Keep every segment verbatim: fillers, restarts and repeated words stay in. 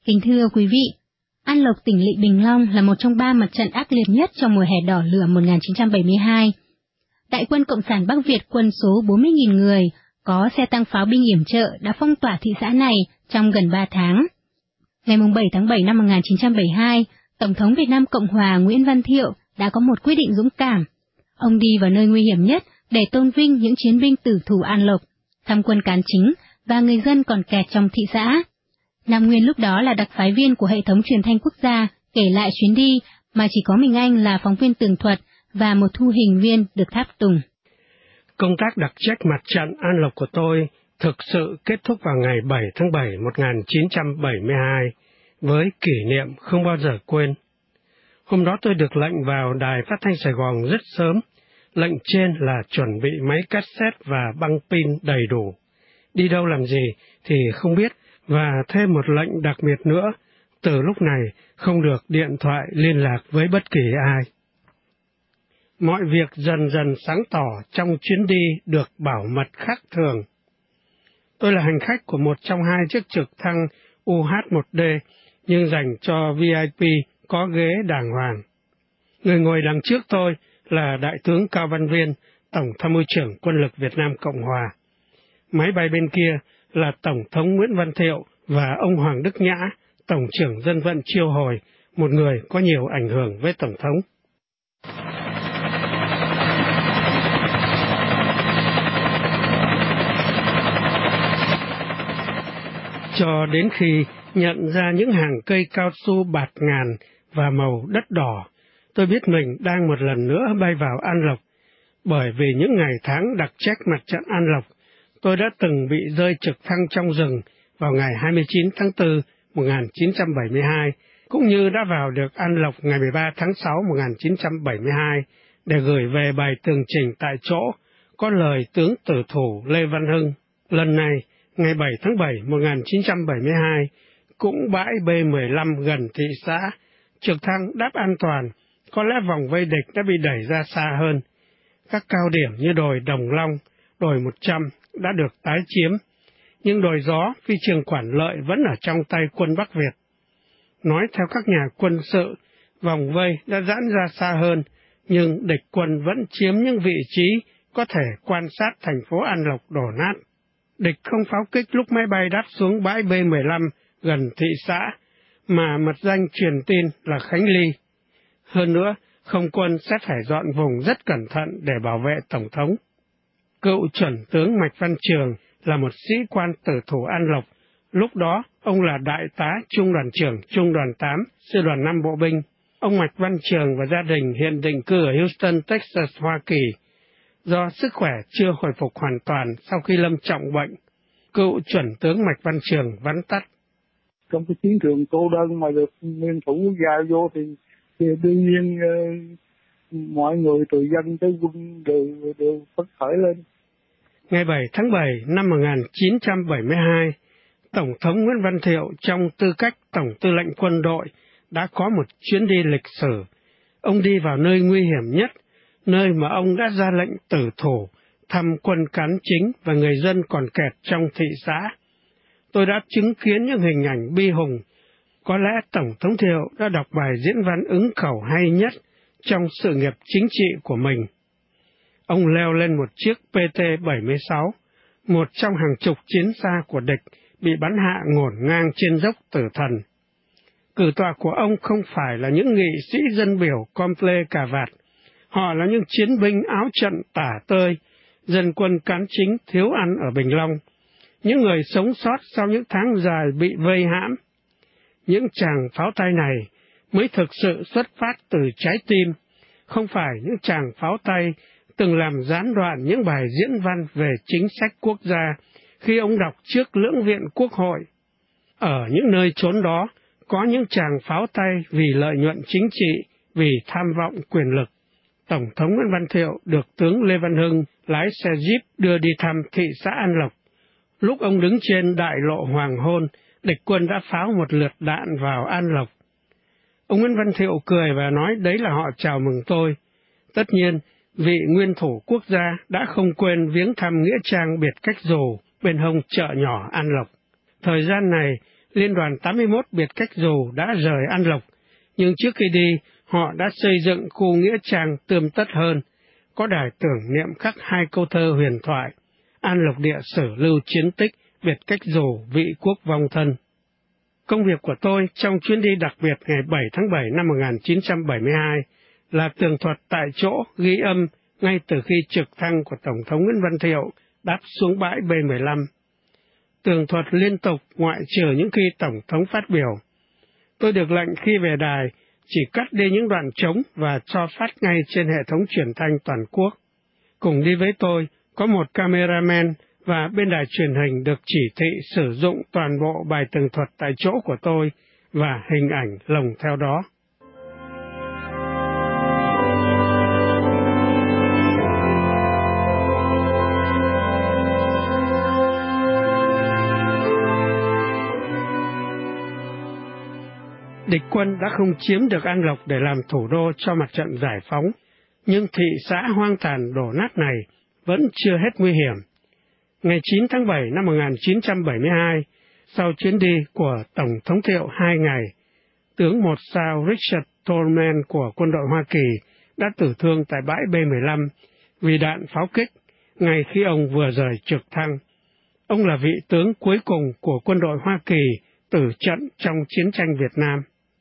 Kính thưa quý vị, An Lộc, tỉnh Lỵ Bình Long là một trong ba mặt trận ác liệt nhất trong mùa hè đỏ lửa một nghìn chín trăm bảy mươi hai. Đại quân Cộng sản Bắc Việt quân số bốn mươi nghìn người, có xe tăng pháo binh yểm trợ đã phong tỏa thị xã này trong gần ba tháng. Ngày bảy tháng bảy năm một nghìn chín trăm bảy mươi hai, Tổng thống Việt Nam Cộng hòa Nguyễn Văn Thiệu đã có một quyết định dũng cảm. Ông đi vào nơi nguy hiểm nhất để tôn vinh những chiến binh tử thủ An Lộc, tham quân cán chính và người dân còn kẹt trong thị xã. Nam Nguyên lúc đó là đặc phái viên của hệ thống truyền thanh quốc gia kể lại chuyến đi mà chỉ có mình anh là phóng viên tường thuật và một thu hình viên được tháp tùng. Công tác đặc trách mặt trận An Lộc của tôi thực sự kết thúc vào ngày bảy tháng bảy một nghìn chín trăm bảy mươi hai với kỷ niệm không bao giờ quên. Hôm đó tôi được lệnh vào đài phát thanh Sài Gòn rất sớm. Lệnh trên là chuẩn bị máy cassette và băng pin đầy đủ. Đi đâu làm gì thì không biết, và thêm một lệnh đặc biệt nữa, từ lúc này không được điện thoại liên lạc với bất kỳ ai. Mọi việc dần dần sáng tỏ trong chuyến đi được bảo mật khác thường. Tôi là hành khách của một trong hai chiếc trực thăng U H một D, nhưng dành cho V I P có ghế đàng hoàng. Người ngồi đằng trước tôi là Đại tướng Cao Văn Viên, Tổng tham mưu trưởng Quân lực Việt Nam Cộng Hòa. Máy bay bên kia là Tổng thống Nguyễn Văn Thiệu và ông Hoàng Đức Nhã, Tổng trưởng Dân vận Chiêu Hồi, một người có nhiều ảnh hưởng với Tổng thống. Cho đến khi nhận ra những hàng cây cao su bạt ngàn và màu đất đỏ, tôi biết mình đang một lần nữa bay vào An Lộc, bởi vì những ngày tháng đặc trách mặt trận An Lộc, tôi đã từng bị rơi trực thăng trong rừng vào ngày hai mươi chín tháng tư một nghìn chín trăm bảy mươi hai, cũng như đã vào được An Lộc ngày mười ba tháng sáu một nghìn chín trăm bảy mươi hai để gửi về bài tường trình tại chỗ có lời tướng tử thủ Lê Văn Hưng. Lần này, ngày bảy tháng bảy một nghìn chín trăm bảy mươi hai, cũng bãi B mười lăm gần thị xã, trực thăng đáp an toàn, có lẽ vòng vây địch đã bị đẩy ra xa hơn. Các cao điểm như đồi Đồng Long, đồi một trăm đã được tái chiếm, nhưng đồi Gió, phi trường Quản Lợi vẫn ở trong tay quân Bắc Việt. Nói theo các nhà quân sự, vòng vây đã giãn ra xa hơn, nhưng địch quân vẫn chiếm những vị trí có thể quan sát thành phố An Lộc đổ nát. Địch không pháo kích lúc máy bay đáp xuống bãi B mười lăm gần thị xã, mà mật danh truyền tin là Khánh Ly. Hơn nữa, không quân sẽ phải dọn vùng rất cẩn thận để bảo vệ Tổng thống. Cựu chuẩn tướng Mạch Văn Trường là một sĩ quan tử thủ An Lộc. Lúc đó, ông là đại tá trung đoàn trưởng trung đoàn tám, sư đoàn năm bộ binh. Ông Mạch Văn Trường và gia đình hiện định cư ở Houston, Texas, Hoa Kỳ. Do sức khỏe chưa hồi phục hoàn toàn sau khi lâm trọng bệnh, cựu chuẩn tướng Mạch Văn Trường vắn tắt. Trong cái chiến trường cô đơn mà được nguyên thủ quốc gia vô thì, thì đương nhiên uh, mọi người từ dân tới quân đều, đều phấn khởi lên. Ngày bảy tháng bảy năm một nghìn chín trăm bảy mươi hai, Tổng thống Nguyễn Văn Thiệu trong tư cách Tổng tư lệnh quân đội đã có một chuyến đi lịch sử. Ông đi vào nơi nguy hiểm nhất, nơi mà ông đã ra lệnh tử thủ, thăm quân cán chính và người dân còn kẹt trong thị xã. Tôi đã chứng kiến những hình ảnh bi hùng. Có lẽ Tổng thống Thiệu đã đọc bài diễn văn ứng khẩu hay nhất trong sự nghiệp chính trị của mình. Ông leo lên một chiếc P T bảy mươi sáu, một trong hàng chục chiến xa của địch bị bắn hạ ngổn ngang trên dốc Tử Thần. Cử tọa của ông không phải là những nghị sĩ dân biểu comple cà vạt, họ là những chiến binh áo trận tả tơi, dân quân cán chính thiếu ăn ở Bình Long, những người sống sót sau những tháng dài bị vây hãm. Những tràng pháo tay này mới thực sự xuất phát từ trái tim, không phải những tràng pháo tay từng làm gián đoạn những bài diễn văn về chính sách quốc gia khi ông đọc trước lưỡng viện Quốc hội. Ở những nơi chốn đó, có những tràng pháo tay vì lợi nhuận chính trị, vì tham vọng quyền lực. Tổng thống Nguyễn Văn Thiệu được tướng Lê Văn Hưng lái xe Jeep đưa đi thăm thị xã An Lộc. Lúc ông đứng trên đại lộ hoàng hôn, địch quân đã pháo một lượt đạn vào An Lộc. Ông Nguyễn Văn Thiệu cười và nói đấy là họ chào mừng tôi. Tất nhiên, vị nguyên thủ quốc gia đã không quên viếng thăm nghĩa trang biệt cách dù bên hông chợ nhỏ An Lộc. Thời gian này Liên đoàn tám mươi mốt biệt cách dù đã rời An Lộc, nhưng trước khi đi, họ đã xây dựng khu nghĩa trang tươm tất hơn, có đài tưởng niệm khắc hai câu thơ huyền thoại, An Lộc địa sử lưu chiến tích, biệt cách dù vị quốc vong thân. Công việc của tôi trong chuyến đi đặc biệt ngày bảy tháng bảy năm một nghìn chín trăm bảy mươi hai là tường thuật tại chỗ ghi âm ngay từ khi trực thăng của Tổng thống Nguyễn Văn Thiệu đáp xuống bãi B mười lăm. Tường thuật liên tục ngoại trừ những khi Tổng thống phát biểu. Tôi được lệnh khi về đài chỉ cắt đi những đoạn trống và cho phát ngay trên hệ thống truyền thanh toàn quốc. Cùng đi với tôi có một cameraman và bên đài truyền hình được chỉ thị sử dụng toàn bộ bài tường thuật tại chỗ của tôi và hình ảnh lồng theo đó. Địch quân đã không chiếm được An Lộc để làm thủ đô cho mặt trận giải phóng, nhưng thị xã hoang tàn đổ nát này vẫn chưa hết nguy hiểm. Ngày chín tháng bảy năm một nghìn chín trăm bảy mươi hai, sau chuyến đi của Tổng thống Thiệu hai ngày, tướng một sao Richard Tolman của quân đội Hoa Kỳ đã tử thương tại bãi B mười lăm vì đạn pháo kích ngay khi ông vừa rời trực thăng. Ông là vị tướng cuối cùng của quân đội Hoa Kỳ tử trận trong chiến tranh Việt Nam.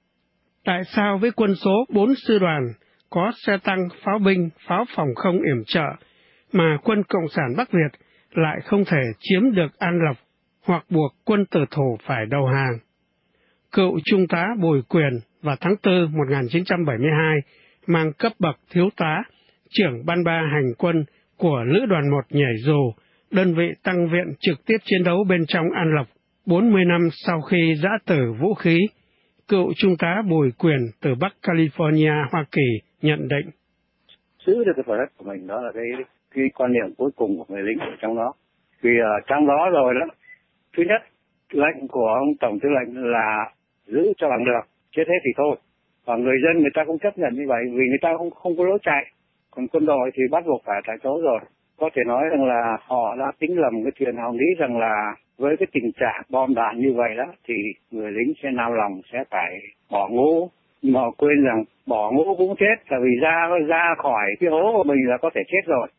Tại sao với quân số bốn sư đoàn có xe tăng, pháo binh, pháo phòng không yểm trợ mà quân Cộng sản Bắc Việt lại không thể chiếm được An Lộc hoặc buộc quân tử thủ phải đầu hàng? Cựu Trung tá Bùi Quyền vào tháng tư một nghìn chín trăm bảy mươi hai mang cấp bậc thiếu tá, trưởng ban ba hành quân của Lữ đoàn một nhảy dù, đơn vị tăng viện trực tiếp chiến đấu bên trong An Lộc bốn mươi năm sau khi giã tử vũ khí. Cựu Trung tá Bùi Quyền từ Bắc California, Hoa Kỳ nhận định. Giữ được cái phần đất của mình đó là cái, cái quan niệm cuối cùng của người lính ở trong đó. Vì ở trong đó rồi đó, thứ nhất, lệnh của ông Tổng tư lệnh là giữ cho bằng được, chết hết thì thôi. Và người dân người ta cũng chấp nhận như vậy vì người ta không, không có lối chạy. Còn quân đội thì bắt buộc phải tại chỗ rồi. Có thể nói rằng là họ đã tính lầm cái chuyện, họ nghĩ rằng là với cái tình trạng bom đạn như vậy đó thì người lính sẽ nao lòng sẽ phải bỏ ngũ, nhưng mà họ quên rằng bỏ ngũ cũng chết, là vì ra ra khỏi cái hố của mình là có thể chết rồi.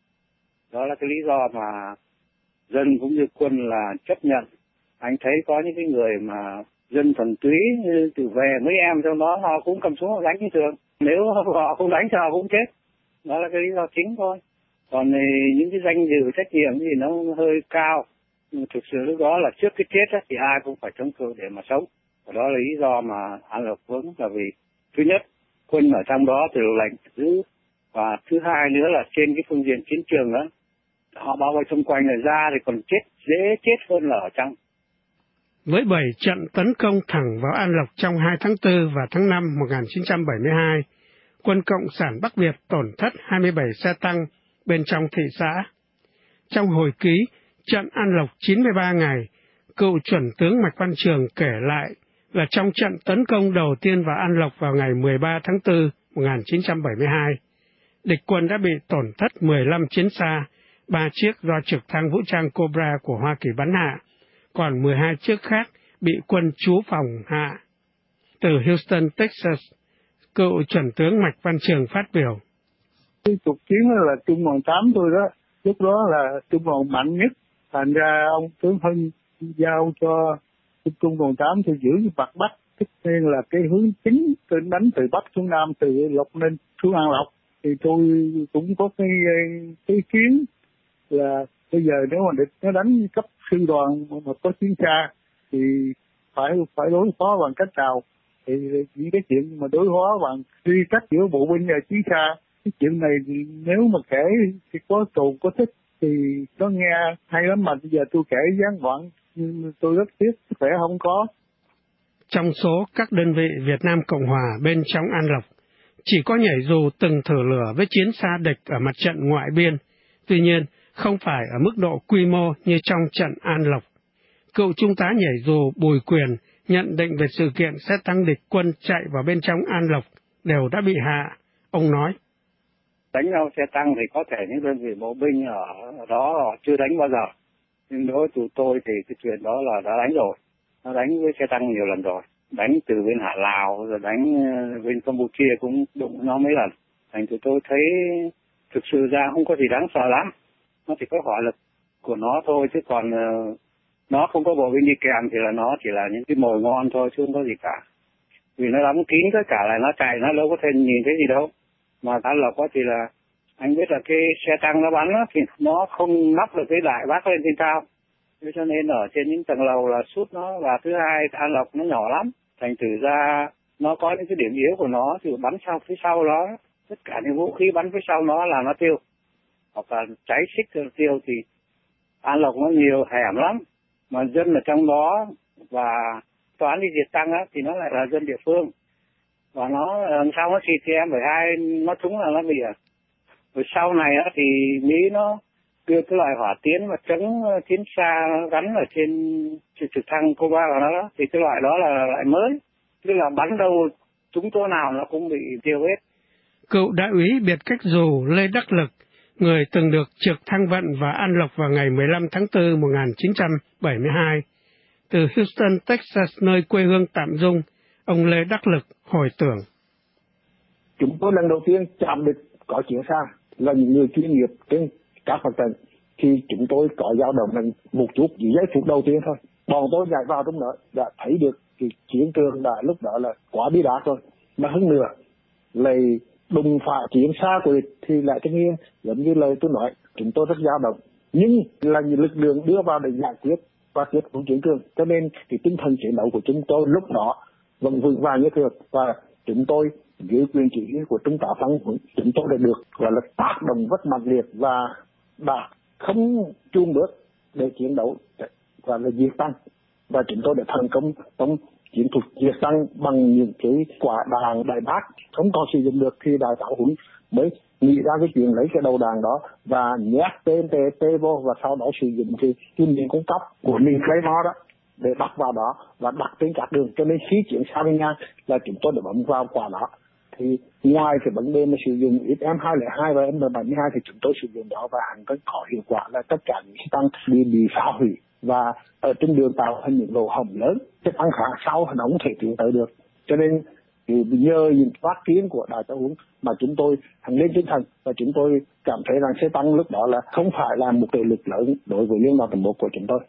Đó là cái lý do mà dân cũng như quân là chấp nhận. Anh thấy có những cái người mà dân thuần túy từ về mấy em trong đó họ cũng cầm súng họ đánh như thường, nếu họ không đánh thì họ cũng chết. Đó là cái lý do chính thôi. Còn những cái danh dự trách nhiệm thì nó hơi cao. Nhưng thực sự lúc đó là trước cái chết á, thì ai cũng phải chống cự để mà sống. Và đó là lý do mà An Lộc vững, là vì thứ nhất, quân ở trong đó từ lệnh giữ, và thứ hai nữa là trên cái phương diện chiến trường đó, họ bao vây xung quanh là ra thì còn chết, dễ chết hơn là ở trong. Với bảy trận tấn công thẳng vào An Lộc trong hai tháng tư và tháng năm một nghìn chín trăm bảy mươi hai, quân Cộng sản Bắc Việt tổn thất hai mươi bảy xe tăng bên trong thị xã. Trong hồi ký trận An Lộc chín mươi ba ngày, cựu chuẩn tướng Mạch Văn Trường kể lại là trong trận tấn công đầu tiên vào An Lộc vào ngày mười ba tháng tư một nghìn chín trăm bảy mươi hai, địch quân đã bị tổn thất mười lăm chiến xa, ba chiếc do trực thăng vũ trang Cobra của Hoa Kỳ bắn hạ, còn mười hai chiếc khác bị quân trú phòng hạ. Từ Houston, Texas, cựu chuẩn tướng Mạch Văn Trường phát biểu. Cái cuộc chiến là trung đoàn tám tôi đó, lúc đó là trung đoàn mạnh nhất, thành ra ông tướng Hưng giao cho trung đoàn tám tôi giữ cái mặt Bắc, tất nhiên là cái hướng chính tôi đánh từ Bắc xuống Nam, từ Lộc Ninh xuống An Lộc. Thì tôi cũng có cái, cái ý kiến là bây giờ nếu mà địch nó đánh cấp sư đoàn mà có chiến xa thì phải phải đối phó bằng cách nào? Thì những cái chuyện mà đối phó bằng truy cách giữa bộ binh và chiến xa, cái chuyện này thì nếu mà kể thì có tù có thích thì nó nghe hay lắm, mà bây giờ tôi kể gián đoạn nhưng tôi rất tiếc sức khỏe không có. Trong số các đơn vị Việt Nam Cộng Hòa bên trong An Lộc, chỉ có nhảy dù từng thử lửa với chiến xa địch ở mặt trận ngoại biên, tuy nhiên không phải ở mức độ quy mô như trong trận An Lộc. Cựu Trung tá nhảy dù Bùi Quyền nhận định về sự kiện xe tăng địch quân chạy vào bên trong An Lộc đều đã bị hạ. Ông nói, đánh nhau xe tăng thì có thể những đơn vị bộ binh ở đó chưa đánh bao giờ, nhưng đối với tụi tôi thì cái chuyện đó là đã đánh rồi. nó đánh với xe tăng nhiều lần rồi, đánh từ bên Hạ Lào rồi đánh bên Campuchia cũng đụng nó mấy lần. Thành tụi tôi thấy thực sự ra không có gì đáng sợ lắm, nó chỉ có hỏa lực của nó thôi, chứ còn uh, nó không có bộ binh đi kèm thì là nó chỉ là những cái mồi ngon thôi chứ không có gì cả. Vì nó đóng kín tất cả lại, nó chạy nó đâu có thể nhìn thấy gì đâu. Mà An Lộc có thì là anh biết là cái xe tăng nó bắn đó, thì nó không nắp được cái đại bác lên trên cao, thế cho nên ở trên những tầng lầu là sút nó. Và thứ hai, An Lộc nó nhỏ lắm, thành thử ra nó có những cái điểm yếu của nó, thì bắn sau phía sau nó, tất cả những vũ khí bắn phía sau nó là nó tiêu, hoặc là cháy xích tiêu. Thì An Lộc nó nhiều hẻm lắm, mà dân ở trong đó, và toán đi diệt tăng á thì nó lại là dân địa phương, và nó làm sao nó xịt thì em bởi hai nó trúng là nó bị à. Rồi sau này á thì Mỹ nó đưa cái loại hỏa tiến và chống tiến xa gắn ở trên trực thăng Cuba của nó đó, thì cái loại đó là loại mới, tức là bắn đâu trúng chỗ nào nó cũng bị tiêu hết. Cựu đại úy biệt cách dù Lê Đắc Lực, người từng được trực thăng vận và An Lộc vào ngày mười lăm tháng tư một nghìn chín trăm bảy mươi hai, từ Houston, Texas, nơi quê hương tạm dung, ông Lê Đắc Lực hồi tưởng. Chúng tôi lần đầu tiên chạm được có chiến xa là những người chuyên nghiệp trên các mặt trận, khi chúng tôi có dao động là một chút, chỉ giây phút đầu tiên thôi. Bọn tôi nhảy vào trong đó đã thấy được cái chiến trường đã lúc đó là quá bí đát rồi. Mà hơn nữa, lại đùng phá chiến xa của địch thì lại tất nhiên, giống như lời tôi nói, chúng tôi rất dao động. Nhưng là những lực lượng đưa vào để giải quyết và kết thúc chiến trường. Cho nên cái tinh thần chiến đấu của chúng tôi lúc đó vẫn vững vàng như thường, và chúng tôi dưới quyền chỉ huy của Trung tá Phan Huấn, chúng tôi đã được gọi là tác động rất mạnh liệt và đã không chùn bước để chiến đấu và là diệt tăng, và chúng tôi đã thành công trong chiến thuật diệt tăng bằng những cái quả đạn đại bác không còn sử dụng được, thì đại tá Huấn mới nghĩ ra cái chuyện lấy cái đầu đạn đó và nhét tên tê tê vô, và sau đó sử dụng cái kim điện cung cấp của mình lấy nó đó để đặt vào đó và đặt trên các đường. Cho nên khi chuyển sang bên Nga là chúng tôi đã bấm vào quả đó. Thì ngoài cái vấn đề mà sử dụng M hai không hai và M bảy mươi hai thì chúng tôi sử dụng đó, và hẳn có có hiệu quả là tất cả những tăng bị bị phá hủy và ở trên đường tạo thành những lỗ hổng lớn, cái tăng khác sau nó không thể tiến tới được. Cho nên thì nhờ những phát kiến của đại tá Huấn mà chúng tôi hẳn lên tinh thần, và chúng tôi cảm thấy rằng xe tăng lúc đó là không phải là một cái lực lớn đối với liên đoàn tầm một của chúng tôi.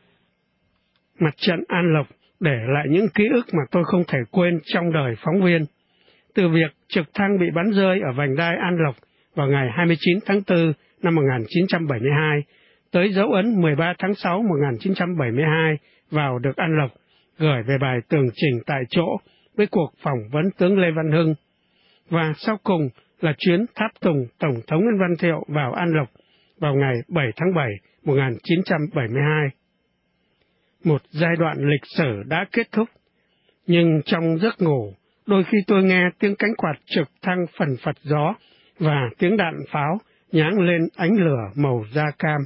Mặt trận An Lộc để lại những ký ức mà tôi không thể quên trong đời phóng viên. Từ việc trực thăng bị bắn rơi ở vành đai An Lộc vào ngày hai mươi chín tháng tư năm một nghìn chín trăm bảy mươi hai, tới dấu ấn mười ba tháng sáu một nghìn chín trăm bảy mươi hai vào được An Lộc, gửi về bài tường trình tại chỗ với cuộc phỏng vấn tướng Lê Văn Hưng, và sau cùng là chuyến tháp tùng Tổng thống Nguyễn Văn Thiệu vào An Lộc vào ngày bảy tháng bảy một nghìn chín trăm bảy mươi hai. Một giai đoạn lịch sử đã kết thúc, nhưng trong giấc ngủ, đôi khi tôi nghe tiếng cánh quạt trực thăng phần phật gió và tiếng đạn pháo nháng lên ánh lửa màu da cam.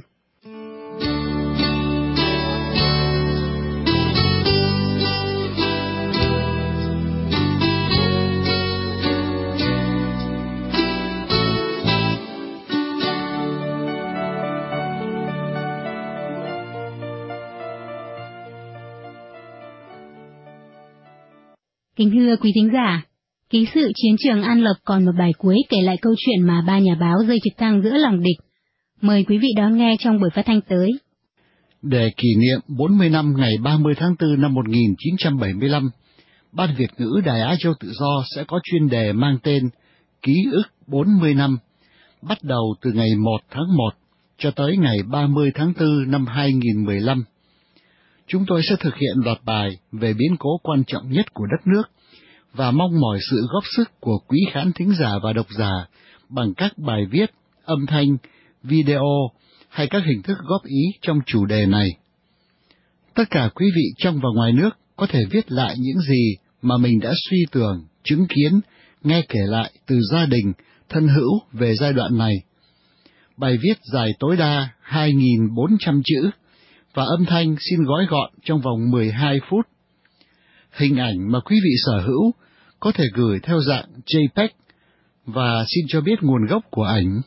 Kính thưa quý thính giả, ký sự chiến trường An Lộc còn một bài cuối kể lại câu chuyện mà ba nhà báo rơi trực thăng giữa lòng địch. Mời quý vị đón nghe trong buổi phát thanh tới. Để kỷ niệm bốn mươi năm ngày ba mươi tháng tư năm một nghìn chín trăm bảy mươi lăm, Ban Việt ngữ Đài Á Châu Tự Do sẽ có chuyên đề mang tên Ký ức bốn mươi năm, bắt đầu từ ngày một tháng một cho tới ngày ba mươi tháng tư năm hai nghìn mười lăm. Chúng tôi sẽ thực hiện loạt bài về biến cố quan trọng nhất của đất nước và mong mỏi sự góp sức của quý khán thính giả và độc giả bằng các bài viết, âm thanh, video hay các hình thức góp ý trong chủ đề này. Tất cả quý vị trong và ngoài nước có thể viết lại những gì mà mình đã suy tưởng, chứng kiến, nghe kể lại từ gia đình, thân hữu về giai đoạn này. Bài viết dài tối đa hai nghìn bốn trăm chữ, và âm thanh xin gói gọn trong vòng mười hai phút. Hình ảnh mà quý vị sở hữu có thể gửi theo dạng J P E G và xin cho biết nguồn gốc của ảnh.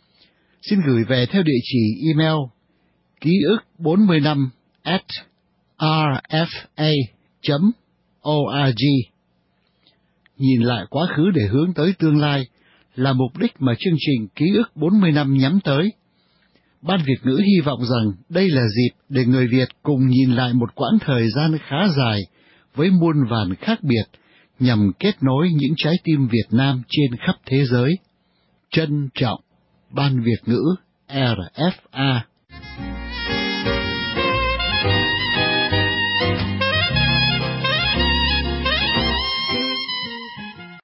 Xin gửi về theo địa chỉ email ký ức bốn mươi năm at r f a chấm org. Nhìn lại quá khứ để hướng tới tương lai là mục đích mà chương trình Ký ức bốn mươi năm nhắm tới. Ban Việt ngữ hy vọng rằng đây là dịp để người Việt cùng nhìn lại một quãng thời gian khá dài với muôn vàn khác biệt nhằm kết nối những trái tim Việt Nam trên khắp thế giới. Trân trọng, Ban Việt ngữ R F A.